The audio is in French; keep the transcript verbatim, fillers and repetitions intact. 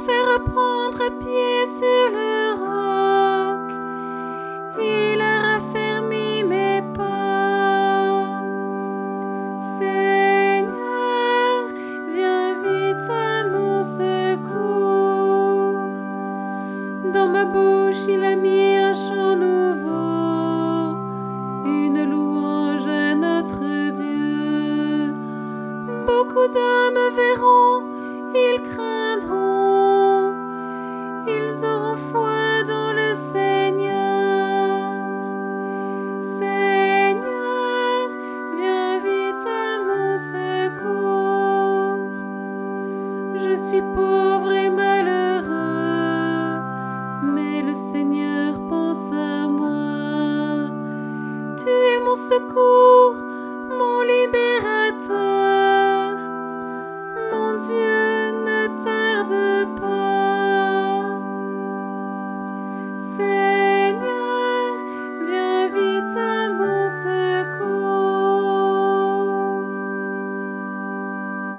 fait reprendre pied sur le roc. Il a raffermi mes pas. Seigneur, viens vite à mon secours. Dans ma bouche, il a mis un chant nouveau, une louange à notre Dieu. Beaucoup d'hommes verront, ils craindront, ils auront foi dans le Seigneur. Seigneur, viens vite à mon secours. Je suis pauvre.